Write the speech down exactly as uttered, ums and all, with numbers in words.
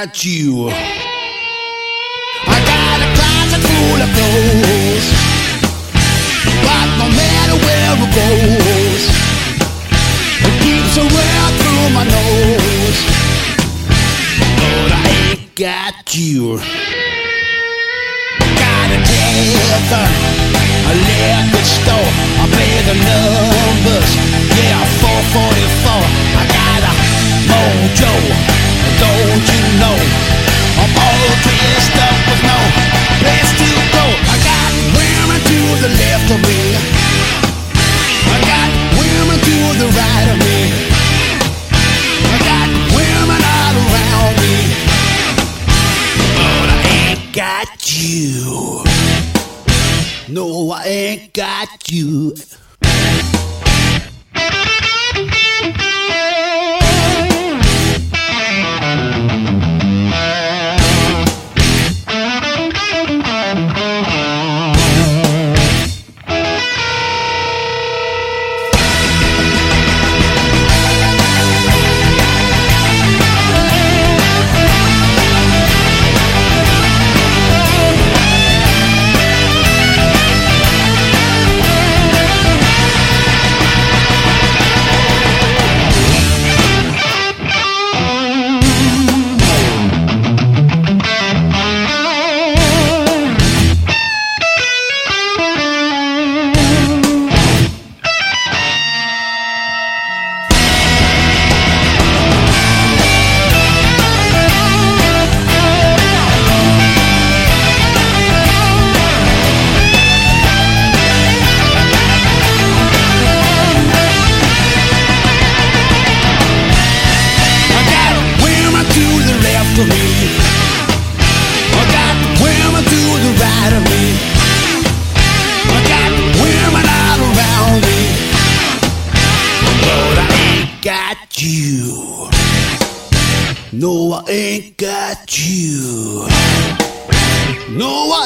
got you. I got a closet full of clothes, but no matter where it goes, it keeps a well through my nose. But I ain't got you. Got a tether, a liquor store, I pay the numbers, yeah, four forty-four. I got a mojo, don't you know? I'm all dressed up with no place to go. I got women to the left of me, I got women to the right of me, I got women all around me, but I ain't got you. No, I ain't got you. You. No, I ain't got you. No, I